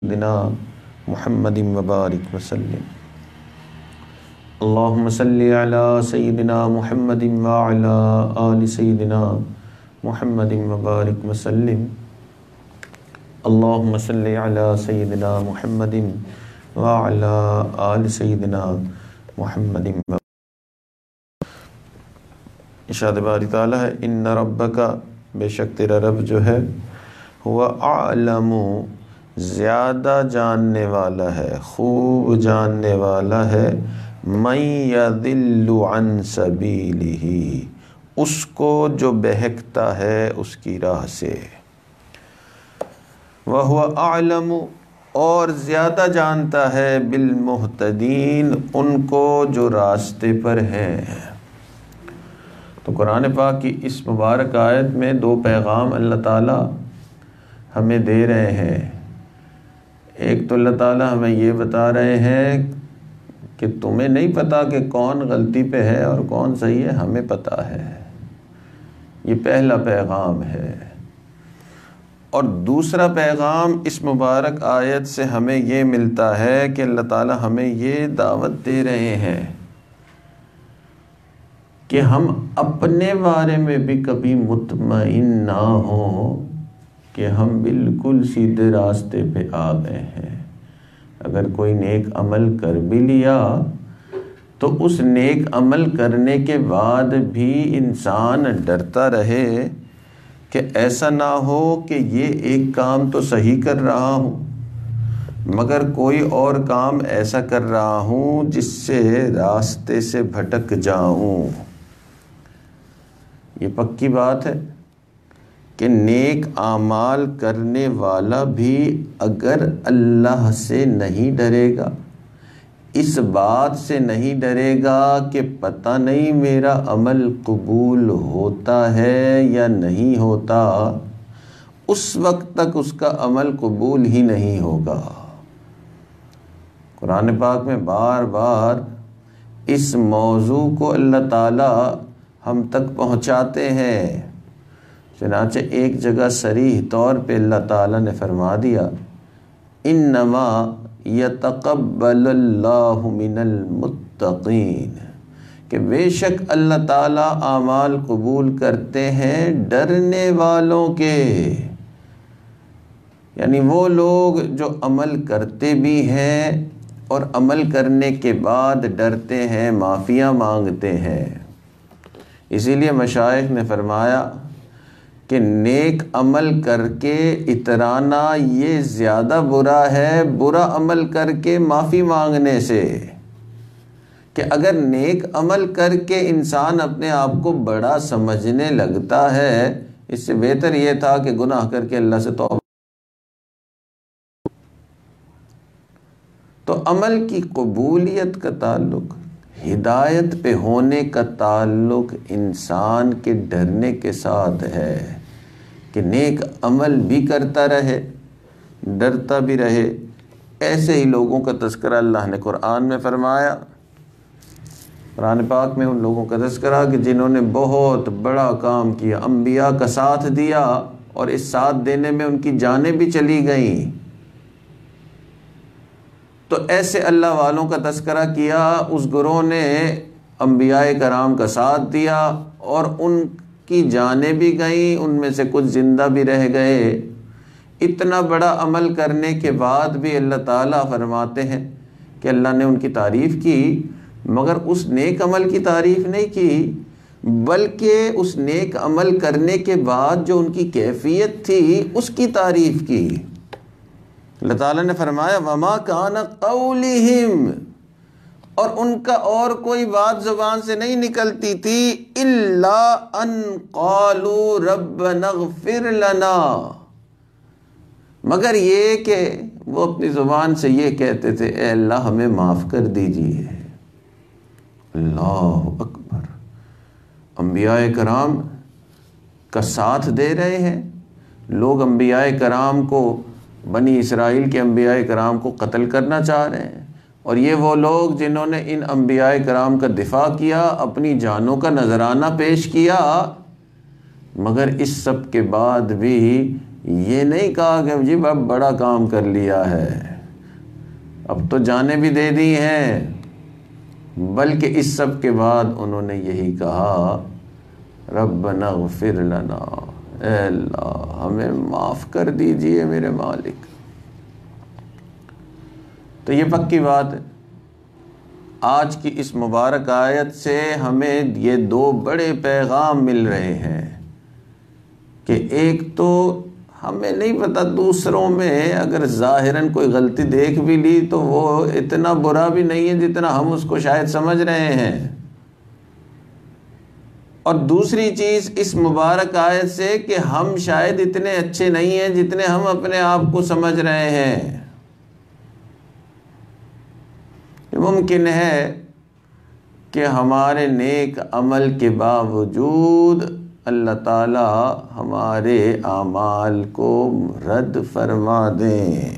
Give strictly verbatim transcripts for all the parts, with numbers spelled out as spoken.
سيدنا محمد مبارک وسلم اللهم صل على سيدنا محمد وعلى آل سيدنا محمد مبارک وسلم اللهم صل على سيدنا محمد وعلى آل سيدنا محمد ارشاد باری تعالیٰ ہے ان ربک، بے شک تیرا رب جو ہے، ہوا اعلم، زیادہ جاننے والا ہے، خوب جاننے والا ہے، من یضل عن سبیلہ، اس کو جو بہکتا ہے اس کی راہ سے، وہو اعلم، اور زیادہ جانتا ہے، بالمہتدین، ان کو جو راستے پر ہیں۔ تو قرآن پاک کی اس مبارک آیت میں دو پیغام اللہ تعالیٰ ہمیں دے رہے ہیں۔ ایک تو اللہ تعالیٰ ہمیں یہ بتا رہے ہیں کہ تمہیں نہیں پتہ کہ کون غلطی پہ ہے اور کون صحیح ہے، ہمیں پتہ ہے۔ یہ پہلا پیغام ہے۔ اور دوسرا پیغام اس مبارک آیت سے ہمیں یہ ملتا ہے کہ اللہ تعالیٰ ہمیں یہ دعوت دے رہے ہیں کہ ہم اپنے بارے میں بھی کبھی مطمئن نہ ہوں کہ ہم بالکل سیدھے راستے پہ آ گئے ہیں۔ اگر کوئی نیک عمل کر بھی لیا تو اس نیک عمل کرنے کے بعد بھی انسان ڈرتا رہے کہ ایسا نہ ہو کہ یہ ایک کام تو صحیح کر رہا ہوں مگر کوئی اور کام ایسا کر رہا ہوں جس سے راستے سے بھٹک جاؤں۔ یہ پکی بات ہے کہ نیک اعمال کرنے والا بھی اگر اللہ سے نہیں ڈرے گا، اس بات سے نہیں ڈرے گا کہ پتہ نہیں میرا عمل قبول ہوتا ہے یا نہیں ہوتا، اس وقت تک اس کا عمل قبول ہی نہیں ہوگا۔ قرآن پاک میں بار بار اس موضوع کو اللہ تعالیٰ ہم تک پہنچاتے ہیں۔ چنانچہ ایک جگہ صریح طور پہ اللہ تعالیٰ نے فرما دیا انما یتقبل اللہ من المتقین، کہ بے شک اللہ تعالیٰ اعمال قبول کرتے ہیں ڈرنے والوں کے، یعنی وہ لوگ جو عمل کرتے بھی ہیں اور عمل کرنے کے بعد ڈرتے ہیں، معافیاں مانگتے ہیں۔ اسی لیے مشائخ نے فرمایا کہ نیک عمل کر کے اترانا یہ زیادہ برا ہے برا عمل کر کے معافی مانگنے سے، کہ اگر نیک عمل کر کے انسان اپنے آپ کو بڑا سمجھنے لگتا ہے، اس سے بہتر یہ تھا کہ گناہ کر کے اللہ سے توبہ۔ تو عمل کی قبولیت کا تعلق، ہدایت پہ ہونے کا تعلق انسان کے ڈرنے کے ساتھ ہے کہ نیک عمل بھی کرتا رہے، ڈرتا بھی رہے۔ ایسے ہی لوگوں کا تذکرہ اللہ نے قرآن میں فرمایا۔ قرآن پاک میں ان لوگوں کا تذکرہ کہ جنہوں نے بہت بڑا کام کیا، انبیاء کا ساتھ دیا، اور اس ساتھ دینے میں ان کی جانیں بھی چلی گئیں۔ تو ایسے اللہ والوں کا تذکرہ کیا، اس گروہ نے انبیاء کرام کا ساتھ دیا اور ان کی جانیں بھی گئیں، ان میں سے کچھ زندہ بھی رہ گئے۔ اتنا بڑا عمل کرنے کے بعد بھی اللہ تعالیٰ فرماتے ہیں کہ اللہ نے ان کی تعریف کی، مگر اس نیک عمل کی تعریف نہیں کی، بلکہ اس نیک عمل کرنے کے بعد جو ان کی کیفیت تھی اس کی تعریف کی۔ اللہ تعالیٰ نے فرمایا وَمَا كَانَ قَوْلِهِمْ، اور ان کا اور کوئی بات زبان سے نہیں نکلتی تھی، إِلَّا أَن قَالُوا رَبَّنَا اغْفِرْ لَنَا، مگر یہ کہ وہ اپنی زبان سے یہ کہتے تھے اے اللہ ہمیں معاف کر دیجئے۔ اللہ اکبر، انبیاء کرام کا ساتھ دے رہے ہیں لوگ، انبیاء کرام کو، بنی اسرائیل کے انبیاء کرام کو قتل کرنا چاہ رہے ہیں، اور یہ وہ لوگ جنہوں نے ان انبیاء کرام کا دفاع کیا، اپنی جانوں کا نذرانہ پیش کیا، مگر اس سب کے بعد بھی یہ نہیں کہا کہ جی اب بڑا کام کر لیا ہے، اب تو جانیں بھی دے دی ہیں، بلکہ اس سب کے بعد انہوں نے یہی کہا ربنا اغفر لنا، اے اللہ ہمیں معاف کر دیجئے میرے مالک۔ تو یہ پکی بات ہے۔ آج کی اس مبارک آیت سے ہمیں یہ دو بڑے پیغام مل رہے ہیں کہ ایک تو ہمیں نہیں پتہ دوسروں میں اگر ظاہراً کوئی غلطی دیکھ بھی لی تو وہ اتنا برا بھی نہیں ہے جتنا ہم اس کو شاید سمجھ رہے ہیں، اور دوسری چیز اس مبارک آیت سے کہ ہم شاید اتنے اچھے نہیں ہیں جتنے ہم اپنے آپ کو سمجھ رہے ہیں۔ ممکن ہے کہ ہمارے نیک عمل کے باوجود اللہ تعالی ہمارے اعمال کو رد فرما دیں،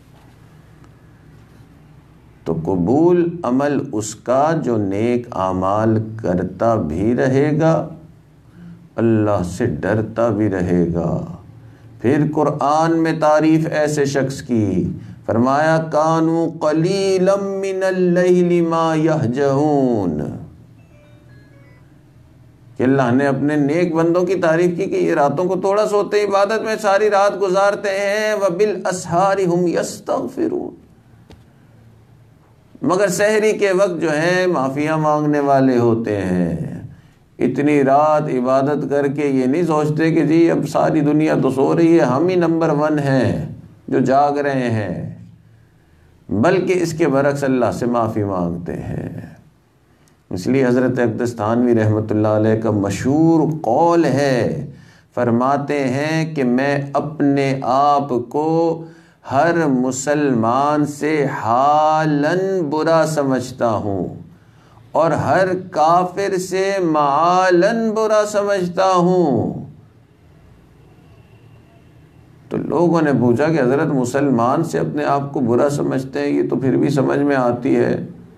تو قبول عمل اس کا جو نیک اعمال کرتا بھی رہے گا، اللہ سے ڈرتا بھی رہے گا۔ پھر قرآن میں تعریف ایسے شخص کی فرمایا کانوا قلیلا من اللیل ما یہجعون، کہ اللہ نے اپنے نیک بندوں کی تعریف کی کہ یہ راتوں کو تھوڑا سوتے ہیں، عبادت میں ساری رات گزارتے ہیں، وبالاسحار ہم یستغفرون، مگر سحری کے وقت جو ہے معافیاں مانگنے والے ہوتے ہیں۔ اتنی رات عبادت کر کے یہ نہیں سوچتے کہ جی اب ساری دنیا تو سو رہی ہے، ہم ہی نمبر ون ہیں جو جاگ رہے ہیں، بلکہ اس کے برعکس اللہ سے معافی مانگتے ہیں۔ اس لیے حضرت اقدس تھانوی رحمۃ اللہ علیہ کا مشہور قول ہے، فرماتے ہیں کہ میں اپنے آپ کو ہر مسلمان سے حالاً برا سمجھتا ہوں اور ہر کافر سے معالاً برا سمجھتا ہوں۔ تو لوگوں نے پوچھا کہ حضرت مسلمان سے اپنے آپ کو برا سمجھتے ہیں، یہ تو پھر بھی سمجھ میں آتی ہے،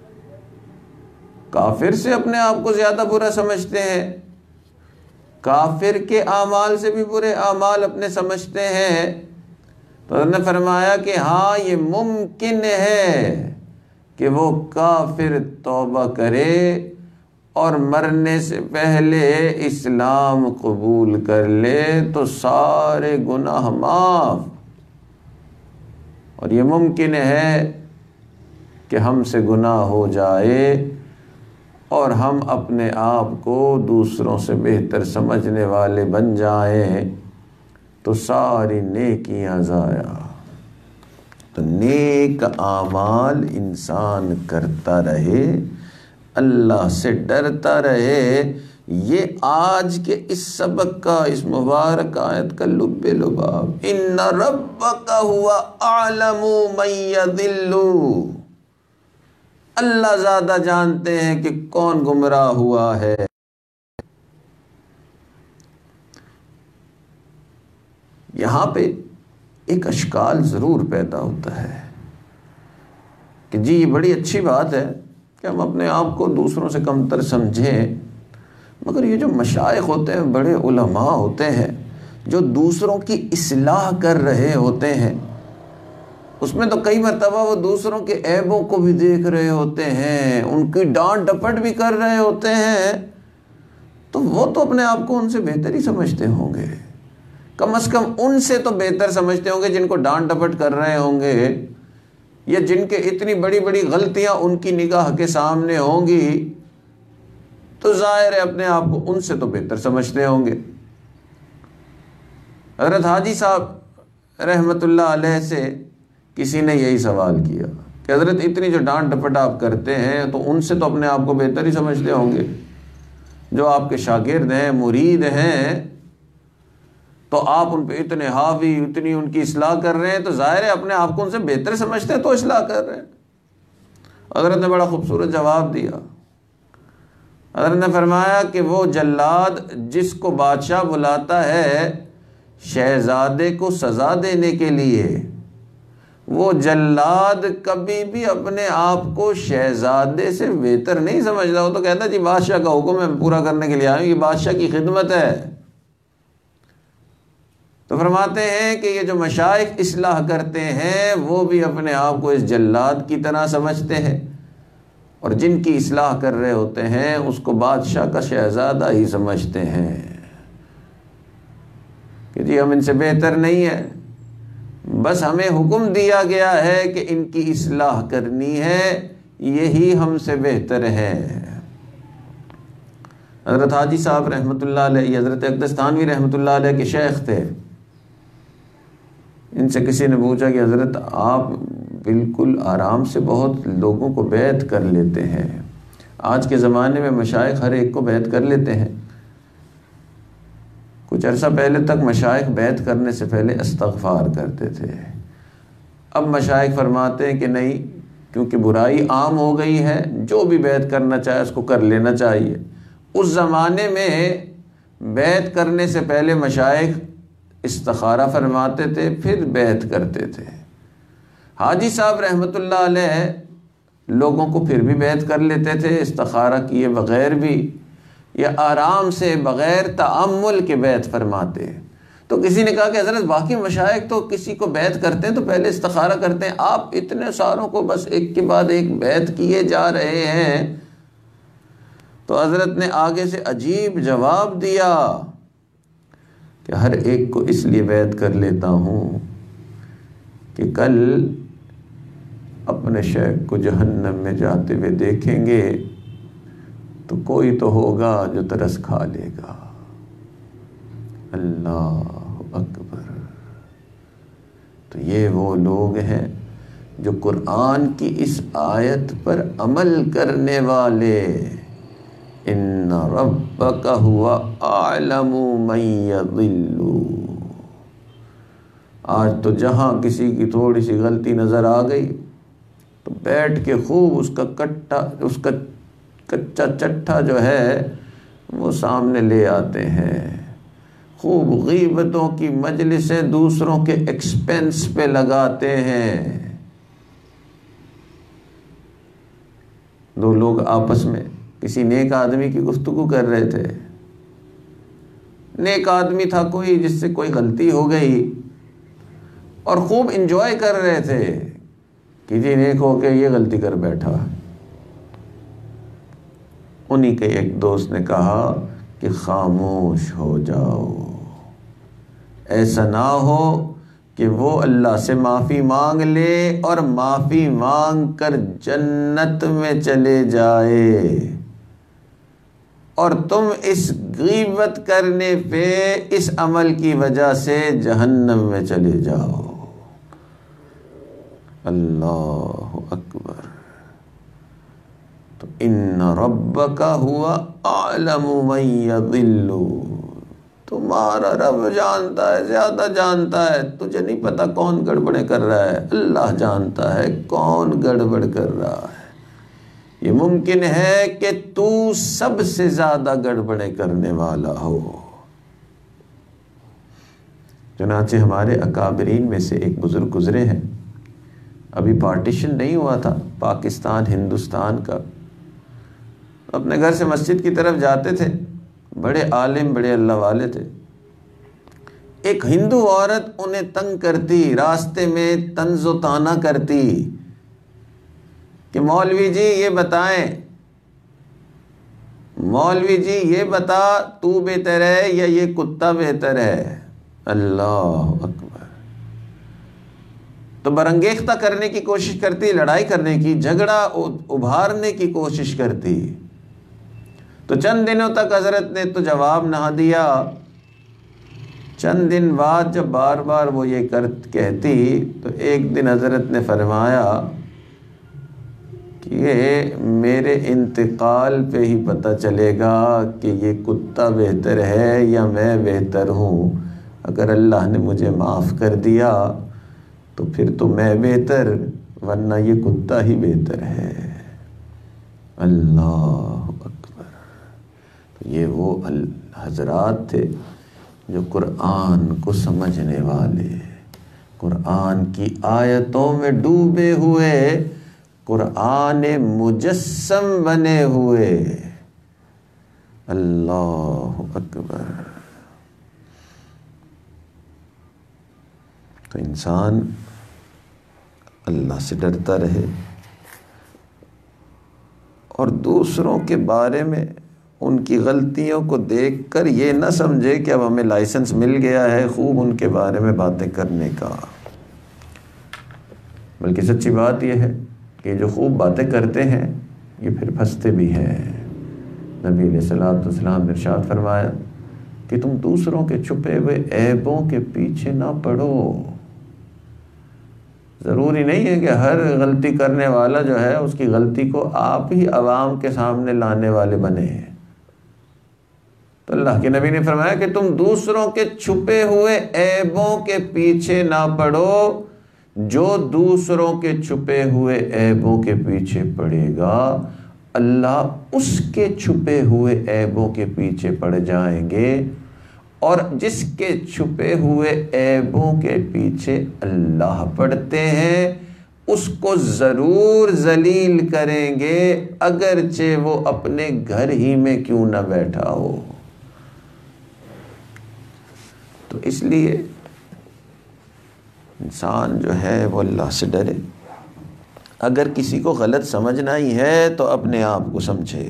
کافر سے اپنے آپ کو زیادہ برا سمجھتے ہیں، کافر کے اعمال سے بھی برے اعمال اپنے سمجھتے ہیں؟ تو انہوں نے فرمایا کہ ہاں یہ ممکن ہے کہ وہ کافر توبہ کرے اور مرنے سے پہلے اسلام قبول کر لے تو سارے گناہ معاف، اور یہ ممکن ہے کہ ہم سے گناہ ہو جائے اور ہم اپنے آپ کو دوسروں سے بہتر سمجھنے والے بن جائیں تو ساری نیکیاں ضائع۔ تو نیک اعمال انسان کرتا رہے، اللہ سے ڈرتا رہے، یہ آج کے اس سبق کا، اس مبارک آیت کا لب لباب۔ ان ربک هو اعلم من یضل، اللہ زیادہ جانتے ہیں کہ کون گمراہ ہوا ہے۔ یہاں پہ ایک اشکال ضرور پیدا ہوتا ہے کہ جی یہ بڑی اچھی بات ہے کہ ہم اپنے آپ کو دوسروں سے کمتر سمجھیں، مگر یہ جو مشائخ ہوتے ہیں، بڑے علماء ہوتے ہیں جو دوسروں کی اصلاح کر رہے ہوتے ہیں، اس میں تو کئی مرتبہ وہ دوسروں کے عیبوں کو بھی دیکھ رہے ہوتے ہیں، ان کی ڈانٹ ڈپٹ بھی کر رہے ہوتے ہیں، تو وہ تو اپنے آپ کو ان سے بہتر ہی سمجھتے ہوں گے، کم از کم ان سے تو بہتر سمجھتے ہوں گے جن کو ڈانٹ ڈپٹ کر رہے ہوں گے، یا جن کے اتنی بڑی بڑی غلطیاں ان کی نگاہ کے سامنے ہوں گی، تو ظاہر ہے اپنے آپ کو ان سے تو بہتر سمجھتے ہوں گے۔ حضرت حاجی صاحب رحمۃ اللہ علیہ سے کسی نے یہی سوال کیا کہ حضرت اتنی جو ڈانٹ ڈپٹ آپ کرتے ہیں تو ان سے تو اپنے آپ کو بہتر ہی سمجھتے ہوں گے، جو آپ کے شاگرد ہیں، مرید ہیں، تو آپ ان پہ اتنے حاوی، اتنی ان کی اصلاح کر رہے ہیں، تو ظاہر ہے اپنے آپ کو ان سے بہتر سمجھتے ہیں تو اصلاح کر رہے ہیں۔ حضرت نے بڑا خوبصورت جواب دیا۔ حضرت نے فرمایا کہ وہ جلاد جس کو بادشاہ بلاتا ہے شہزادے کو سزا دینے کے لیے، وہ جلاد کبھی بھی اپنے آپ کو شہزادے سے بہتر نہیں سمجھتا، وہ تو کہتا ہے جی بادشاہ کا حکم ہے پورا کرنے کے لیے آیا ہوں، یہ بادشاہ کی خدمت ہے۔ تو فرماتے ہیں کہ یہ جو مشائخ اصلاح کرتے ہیں وہ بھی اپنے آپ کو اس جلاد کی طرح سمجھتے ہیں، اور جن کی اصلاح کر رہے ہوتے ہیں اس کو بادشاہ کا شہزادہ ہی سمجھتے ہیں کہ جی ہم ان سے بہتر نہیں ہیں، بس ہمیں حکم دیا گیا ہے کہ ان کی اصلاح کرنی ہے، یہی ہم سے بہتر ہے۔ حضرت حاجی صاحب رحمۃ اللہ علیہ، حضرت اقدس تھانوی رحمۃ اللہ علیہ کے شیخ تھے، ان سے کسی نے پوچھا کہ حضرت آپ بالکل آرام سے بہت لوگوں کو بیعت کر لیتے ہیں، آج کے زمانے میں مشائخ ہر ایک کو بیعت کر لیتے ہیں، کچھ عرصہ پہلے تک مشائخ بیعت کرنے سے پہلے استغفار کرتے تھے، اب مشائخ فرماتے ہیں کہ نہیں، کیونکہ برائی عام ہو گئی ہے، جو بھی بیعت کرنا چاہے اس کو کر لینا چاہیے۔ اس زمانے میں بیعت کرنے سے پہلے مشائخ استخارہ فرماتے تھے، پھر بیعت کرتے تھے۔ حاجی صاحب رحمۃ اللہ علیہ لوگوں کو پھر بھی بیعت کر لیتے تھے استخارہ کیے بغیر بھی، یا آرام سے بغیر تأمل کے بیعت فرماتے۔ تو کسی نے کہا کہ حضرت باقی مشائخ تو کسی کو بیعت کرتے ہیں تو پہلے استخارہ کرتے ہیں، آپ اتنے ساروں کو بس ایک کے بعد ایک بیعت کیے جا رہے ہیں۔ تو حضرت نے آگے سے عجیب جواب دیا کہ ہر ایک کو اس لیے بیعت کر لیتا ہوں کہ کل اپنے شیخ کو جہنم میں جاتے ہوئے دیکھیں گے تو کوئی تو ہوگا جو ترس کھا لے گا۔ اللہ اکبر۔ تو یہ وہ لوگ ہیں جو قرآن کی اس آیت پر عمل کرنے والے، ان ربک هو اعلم من یضل۔ آج تو جہاں کسی کی تھوڑی سی غلطی نظر آ گئی تو بیٹھ کے خوب اس کا کٹا اس کا کچا چٹھا جو ہے وہ سامنے لے آتے ہیں، خوب غیبتوں کی مجلسیں دوسروں کے ایکسپنس پہ لگاتے ہیں۔ دو لوگ آپس میں کسی نیک آدمی کی گفتگو کر رہے تھے، نیک آدمی تھا کوئی جس سے کوئی غلطی ہو گئی اور خوب انجوائے کر رہے تھے کہ جی نیک ہو کے یہ غلطی کر بیٹھا۔ انہی کے ایک دوست نے کہا کہ خاموش ہو جاؤ، ایسا نہ ہو کہ وہ اللہ سے معافی مانگ لے اور معافی مانگ کر جنت میں چلے جائے، اور تم اس غیبت کرنے پہ اس عمل کی وجہ سے جہنم میں چلے جاؤ۔ اللہ اکبر۔ تو ان ربک هو اعلم من یضل، تمہارا رب جانتا ہے، زیادہ جانتا ہے، تجھے نہیں پتا کون گڑبڑیں کر رہا ہے، اللہ جانتا ہے کون گڑبڑ کر رہا ہے۔ یہ ممکن ہے کہ تو سب سے زیادہ گڑبڑیں کرنے والا ہو۔ چنانچہ ہمارے اکابرین میں سے ایک بزرگ گزرے ہیں، ابھی پارٹیشن نہیں ہوا تھا پاکستان ہندوستان کا، اپنے گھر سے مسجد کی طرف جاتے تھے، بڑے عالم بڑے اللہ والے تھے، ایک ہندو عورت انہیں تنگ کرتی، راستے میں طنز و طعنہ کرتی کہ مولوی جی یہ بتائیں، مولوی جی یہ بتا تو بہتر ہے یا یہ کتا بہتر ہے۔ اللہ اکبر۔ تو برانگیختہ کرنے کی کوشش کرتی، لڑائی کرنے کی، جھگڑا ابھارنے کی کوشش کرتی۔ تو چند دنوں تک حضرت نے تو جواب نہ دیا، چند دن بعد جب بار بار وہ یہ کر کہتی تو ایک دن حضرت نے فرمایا کہ یہ میرے انتقال پہ ہی پتہ چلے گا کہ یہ کتا بہتر ہے یا میں بہتر ہوں، اگر اللہ نے مجھے معاف کر دیا تو پھر تو میں بہتر، ورنہ یہ کتا ہی بہتر ہے۔ اللہ اکبر۔ یہ وہ حضرات تھے جو قرآن کو سمجھنے والے، قرآن کی آیتوں میں ڈوبے ہوئے، قرآن مجسم بنے ہوئے۔ اللہ اکبر۔ تو انسان اللہ سے ڈرتا رہے اور دوسروں کے بارے میں ان کی غلطیوں کو دیکھ کر یہ نہ سمجھے کہ اب ہمیں لائسنس مل گیا ہے خوب ان کے بارے میں باتیں کرنے کا، بلکہ سچی بات یہ ہے کہ جو خوب باتیں کرتے ہیں یہ پھر پھنستے بھی ہیں۔ نبی علیہ الصلوۃ والسلام نے ارشاد فرمایا کہ تم دوسروں کے چھپے ہوئے عیبوں کے پیچھے نہ پڑو۔ ضروری نہیں ہے کہ ہر غلطی کرنے والا جو ہے اس کی غلطی کو آپ ہی عوام کے سامنے لانے والے بنے ہیں۔ تو اللہ کے نبی نے فرمایا کہ تم دوسروں کے چھپے ہوئے عیبوں کے پیچھے نہ پڑو، جو دوسروں کے چھپے ہوئے عیبوں کے پیچھے پڑے گا اللہ اس کے چھپے ہوئے عیبوں کے پیچھے پڑ جائیں گے، اور جس کے چھپے ہوئے عیبوں کے پیچھے اللہ پڑتے ہیں اس کو ضرور ذلیل کریں گے، اگرچہ وہ اپنے گھر ہی میں کیوں نہ بیٹھا ہو۔ تو اس لیے انسان جو ہے وہ اللہ سے ڈرے، اگر کسی کو غلط سمجھنا ہی ہے تو اپنے آپ کو سمجھے۔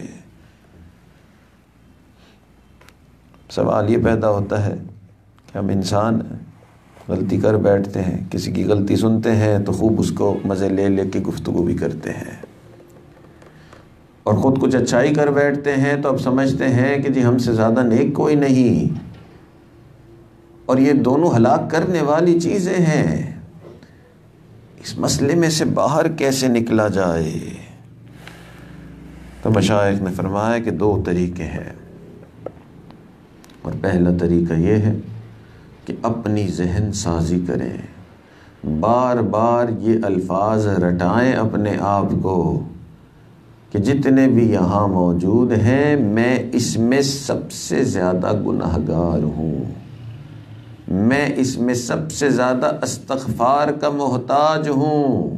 سوال یہ پیدا ہوتا ہے کہ ہم انسان غلطی کر بیٹھتے ہیں، کسی کی غلطی سنتے ہیں تو خوب اس کو مزے لے لے کے گفتگو بھی کرتے ہیں، اور خود کچھ اچھائی کر بیٹھتے ہیں تو اب سمجھتے ہیں کہ جی ہم سے زیادہ نیک کوئی نہیں، اور یہ دونوں ہلاک کرنے والی چیزیں ہیں۔ اس مسئلے میں سے باہر کیسے نکلا جائے؟ تو مشائخ نے فرمایا کہ دو طریقے ہیں، اور پہلا طریقہ یہ ہے کہ اپنی ذہن سازی کریں، بار بار یہ الفاظ رٹائیں اپنے آپ کو کہ جتنے بھی یہاں موجود ہیں میں اس میں سب سے زیادہ گناہ گار ہوں، میں اس میں سب سے زیادہ استغفار کا محتاج ہوں،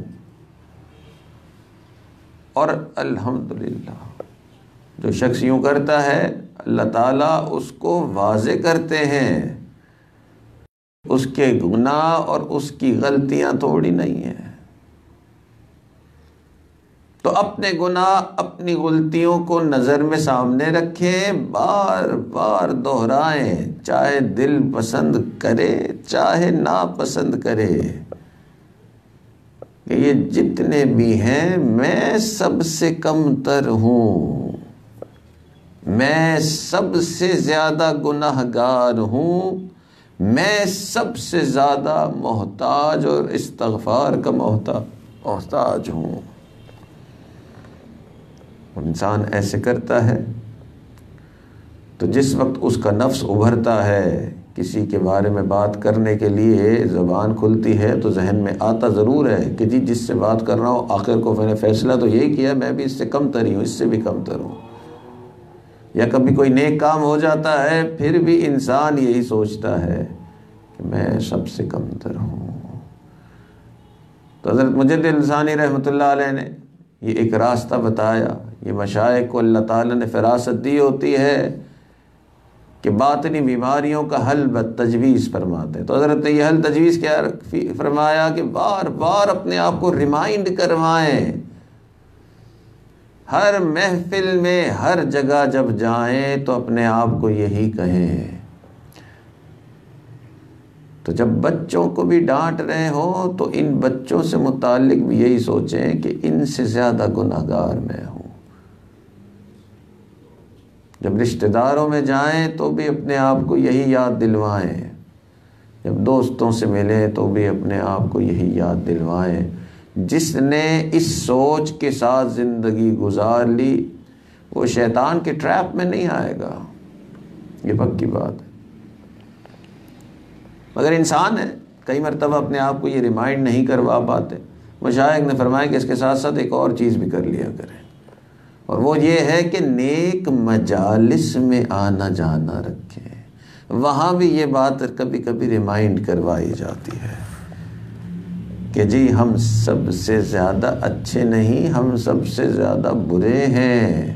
اور الحمدللہ جو شخص یوں کرتا ہے اللہ تعالیٰ اس کو واضح کرتے ہیں، اس کے گناہ اور اس کی غلطیاں تھوڑی نہیں ہیں۔ تو اپنے گناہ اپنی غلطیوں کو نظر میں سامنے رکھیں، بار بار دہرائیں، چاہے دل پسند کرے چاہے ناپسند کرے، کہ یہ جتنے بھی ہیں میں سب سے کم تر ہوں، میں سب سے زیادہ گناہ گار ہوں، میں سب سے زیادہ محتاج اور استغفار کا محتاج ہوں۔ انسان ایسے کرتا ہے تو جس وقت اس کا نفس ابھرتا ہے، کسی کے بارے میں بات کرنے کے لیے زبان کھلتی ہے تو ذہن میں آتا ضرور ہے کہ جی جس سے بات کر رہا ہوں آخر کو میں نے فیصلہ تو یہی کیا میں بھی اس سے کم تر ہی ہوں، اس سے بھی کم تر ہوں۔ یا کبھی کوئی نیک کام ہو جاتا ہے پھر بھی انسان یہی سوچتا ہے کہ میں سب سے کم تر ہوں۔ تو حضرت مجد الزانی رحمۃ اللہ علیہ نے یہ ایک راستہ بتایا، یہ مشائخ کو اللہ تعالیٰ نے فراست دی ہوتی ہے کہ باطنی بیماریوں کا حل تجویز فرماتے ہیں۔ تو حضرت نے یہ حل تجویز کیا فرمایا کہ بار بار اپنے آپ کو ریمائنڈ کروائیں، ہر محفل میں ہر جگہ جب جائیں تو اپنے آپ کو یہی کہیں۔ تو جب بچوں کو بھی ڈانٹ رہے ہوں تو ان بچوں سے متعلق بھی یہی سوچیں کہ ان سے زیادہ گناہ گار میں ہوں۔ جب رشتہ داروں میں جائیں تو بھی اپنے آپ کو یہی یاد دلوائیں، جب دوستوں سے ملیں تو بھی اپنے آپ کو یہی یاد دلوائیں۔ جس نے اس سوچ کے ساتھ زندگی گزار لی وہ شیطان کے ٹریپ میں نہیں آئے گا، یہ پکی بات ہے۔ مگر انسان ہے کئی مرتبہ اپنے آپ کو یہ ریمائنڈ نہیں کروا پاتے۔ مشائخ نے فرمایا کہ اس کے ساتھ ساتھ ایک اور چیز بھی کر لیا کریں، اور وہ یہ ہے کہ نیک مجالس میں آنا جانا رکھیں، وہاں بھی یہ بات کبھی کبھی ریمائنڈ کروائی جاتی ہے کہ جی ہم سب سے زیادہ اچھے نہیں، ہم سب سے زیادہ برے ہیں۔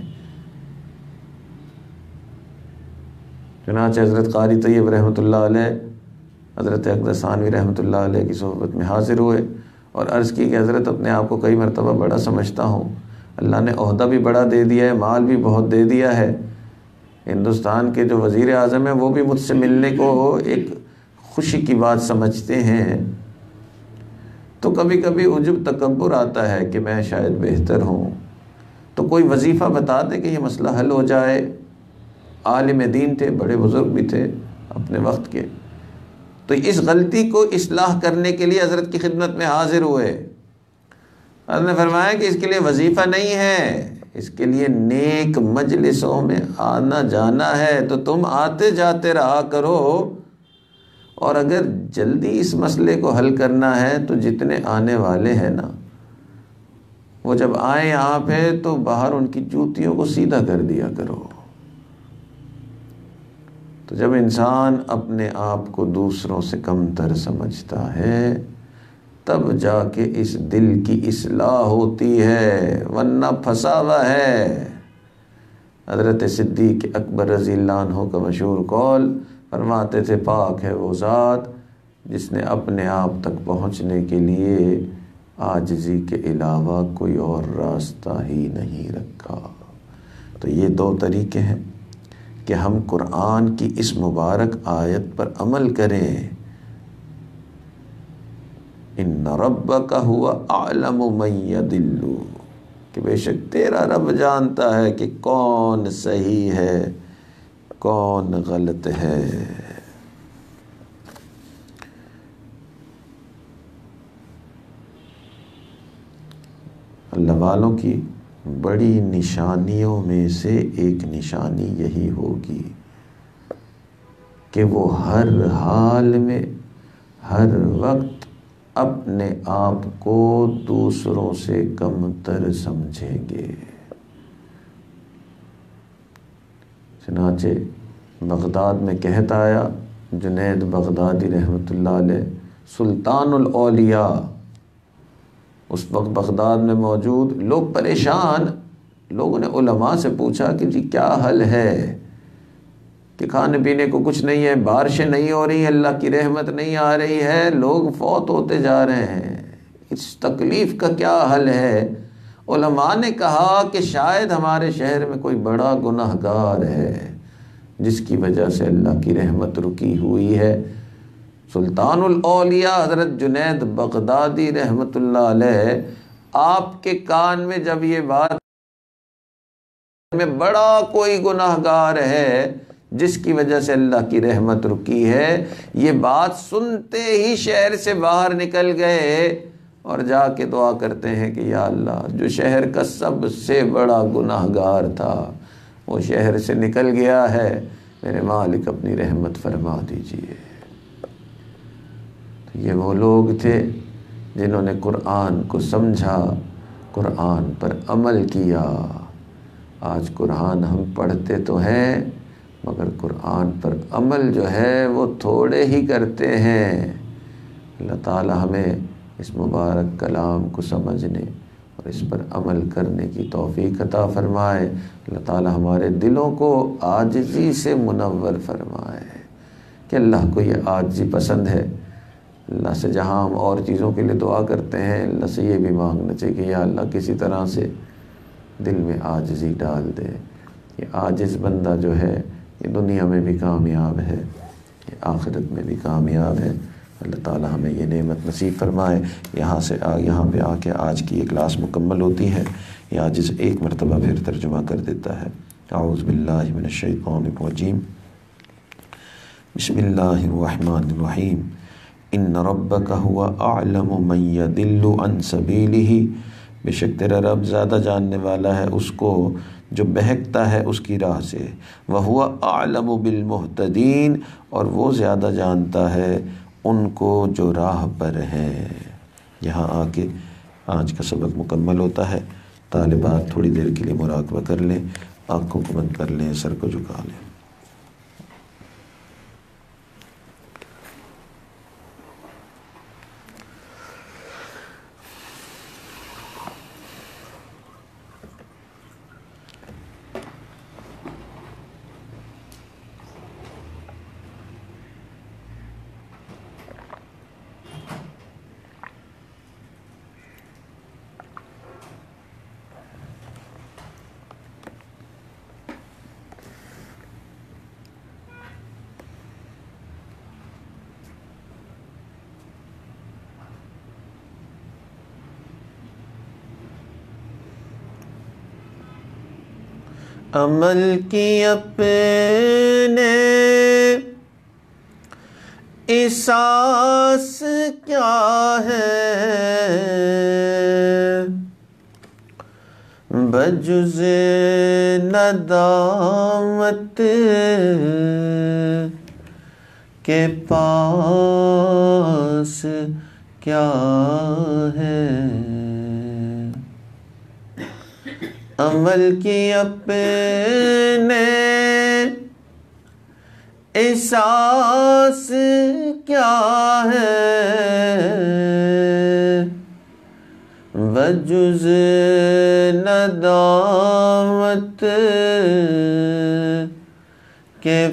چنانچہ حضرت قاری طیب رحمۃ اللہ علیہ حضرت اقدس ثانوی رحمۃ اللہ علیہ کی صحبت میں حاضر ہوئے اور عرض کی کہ حضرت اپنے آپ کو کئی مرتبہ بڑا سمجھتا ہوں، اللہ نے عہدہ بھی بڑا دے دیا ہے، مال بھی بہت دے دیا ہے، ہندوستان کے جو وزیر اعظم ہیں وہ بھی مجھ سے ملنے کو ایک خوشی کی بات سمجھتے ہیں، تو کبھی کبھی عجب تکبر آتا ہے کہ میں شاید بہتر ہوں، تو کوئی وظیفہ بتا دے کہ یہ مسئلہ حل ہو جائے۔ عالم دین تھے، بڑے بزرگ بھی تھے اپنے وقت کے، تو اس غلطی کو اصلاح کرنے کے لیے حضرت کی خدمت میں حاضر ہوئے۔ حضرت نے فرمایا کہ اس کے لیے وظیفہ نہیں ہے، اس کے لیے نیک مجلسوں میں آنا جانا ہے، تو تم آتے جاتے رہا کرو، اور اگر جلدی اس مسئلے کو حل کرنا ہے تو جتنے آنے والے ہیں نا، وہ جب آئیں یہاں پہ تو باہر ان کی جوتیوں کو سیدھا کر دیا کرو۔ تو جب انسان اپنے آپ کو دوسروں سے کم تر سمجھتا ہے تب جا کے اس دل کی اصلاح ہوتی ہے، ورنہ پھنسا ہوا ہے۔ حضرت صدیق اکبر رضی اللہ عنہ کا مشہور قول فرماتے تھے، پاک ہے وہ ذات جس نے اپنے آپ تک پہنچنے کے لیے عاجزی کے علاوہ کوئی اور راستہ ہی نہیں رکھا۔ تو یہ دو طریقے ہیں کہ ہم قرآن کی اس مبارک آیت پر عمل کریں، ان ربک هو اعلم من یضل، کہ بے شک تیرا رب جانتا ہے کہ کون صحیح ہے کون غلط ہے۔ اللہ والوں کی بڑی نشانیوں میں سے ایک نشانی یہی ہوگی کہ وہ ہر حال میں ہر وقت اپنے آپ کو دوسروں سے کم تر سمجھیں گے۔ چنانچہ بغداد میں کہتا آیا جنید بغدادی رحمۃ اللہ علیہ، سلطان الاولیاء، اس وقت بغداد میں موجود لوگ پریشان، لوگوں نے علماء سے پوچھا کہ جی کیا حل ہے کہ کھانے پینے کو کچھ نہیں ہے، بارشیں نہیں ہو رہی ہیں، اللہ کی رحمت نہیں آ رہی ہے، لوگ فوت ہوتے جا رہے ہیں، اس تکلیف کا کیا حل ہے؟ علماء نے کہا کہ شاید ہمارے شہر میں کوئی بڑا گناہ گار ہے جس کی وجہ سے اللہ کی رحمت رکی ہوئی ہے۔ سلطان الاولیاء حضرت جنید بغدادی رحمت اللہ علیہ، آپ کے کان میں جب یہ بات میں بڑا کوئی گناہ گار ہے جس کی وجہ سے اللہ کی رحمت رکی ہے، یہ بات سنتے ہی شہر سے باہر نکل گئے اور جا کے دعا کرتے ہیں کہ یا اللہ، جو شہر کا سب سے بڑا گناہ گار تھا وہ شہر سے نکل گیا ہے، میرے مالک اپنی رحمت فرما دیجیے۔ یہ وہ لوگ تھے جنہوں نے قرآن کو سمجھا، قرآن پر عمل کیا۔ آج قرآن ہم پڑھتے تو ہیں مگر قرآن پر عمل جو ہے وہ تھوڑے ہی کرتے ہیں۔ اللہ تعالی ہمیں اس مبارک کلام کو سمجھنے اور اس پر عمل کرنے کی توفیق عطا فرمائے۔ اللہ تعالی ہمارے دلوں کو عاجزی سے منور فرمائے کہ اللہ کو یہ عاجزی پسند ہے۔ اللہ سے جہاں ہم اور چیزوں کے لیے دعا کرتے ہیں، اللہ سے یہ بھی مانگنا چاہیے کہ یا اللہ کسی طرح سے دل میں عاجزی ڈال دے۔ یہ عاجز بندہ جو ہے یہ دنیا میں بھی کامیاب ہے، یہ آخرت میں بھی کامیاب ہے۔ اللہ تعالی ہمیں یہ نعمت نصیب فرمائے۔ یہاں سے آ یہاں پہ آ کے آج کی یہ کلاس مکمل ہوتی ہے۔ یہ عاجز ایک مرتبہ پھر ترجمہ کر دیتا ہے۔ اعوذ باللہ من الشیطان الرجیم، بسم اللہ الرحمن الرحیم، ان ربک هو اعلم من یضل عن سبیلہ، بے شک تیرا رب زیادہ جاننے والا ہے اس کو جو بہکتا ہے اس کی راہ سے، وَهُوَ أَعْلَمُ بِالْمُهْتَدِينَ، اور وہ زیادہ جانتا ہے ان کو جو راہ پر ہیں۔ یہاں آ کے آج کا سبق مکمل ہوتا ہے۔ طالبات تھوڑی دیر کے لیے مراقبہ کر لیں، آنکھوں کو بند کر لیں، سر کو جھکا لیں۔ عمل کی اپنے احساس کیا ہے بجز ندامت کے پاس کیا ہے عمل کی اپنے احساس کیا ہے بجز ندامت کے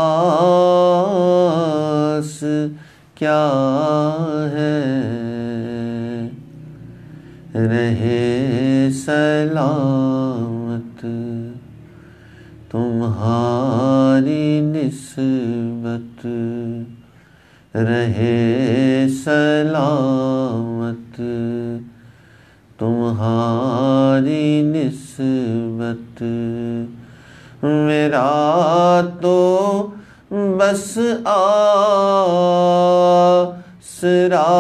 پاس کیا ہے رہے سلامت تمہاری نسبت رہے سلامت تمہاری نسبت میرا تو بس آسرا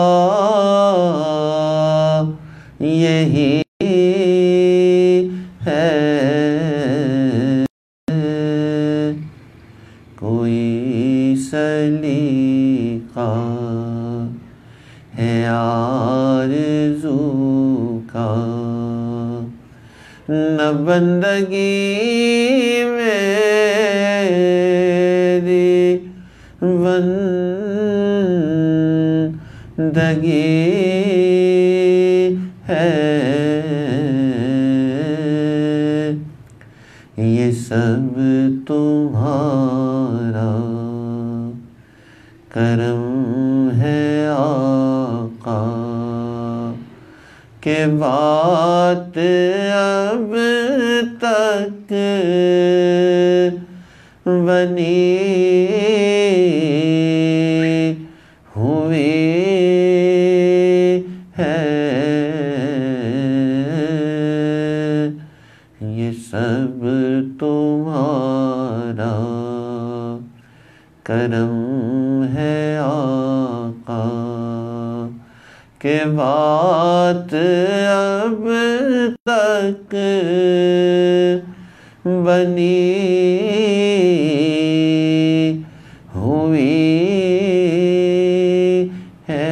یہی ہے کوئی سلیقہ ہے آرزو کا نہ بندگی میری بندگی ہے یہ سب تمہارا کرم ہے آقا کہ بات اب تک بنی ہوئی ہے یہ سب تمہارا کرم ہے آقا کہ بات اب تک بنی ہوئی ہے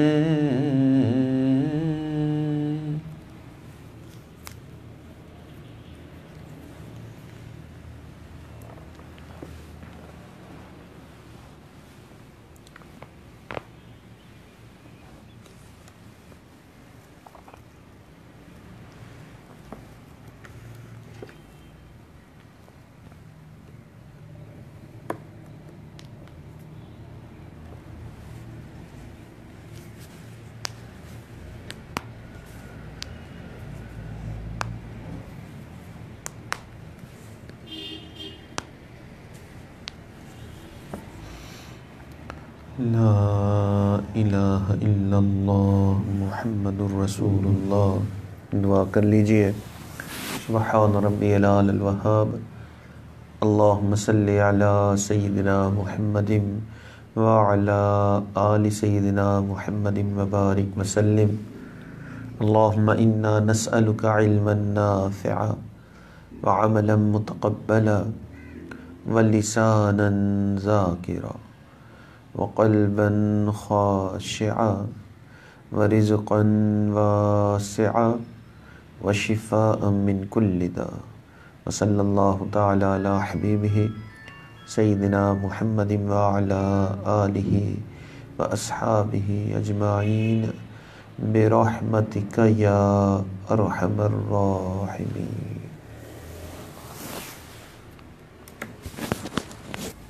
لا الہ الا اللہ محمد الرسول اللہ دعا کر لیجئے سبحان ربی العلی الوہاب اللہم صلی علی سیدنا محمد وعلی آل سیدنا محمد وبارک وسلم اللہم انا نسألک علما نافعا وعملا متقبلا ولسانا ذاکرا وقلبا خاشعا ورزقا واسعا وشفاء من كل داء وصلی اللہ تعالی علی حبیبہ سیدنا محمد وعلی آلہ واصحابہ اجمعین برحمتک یا ارحم الراحمین.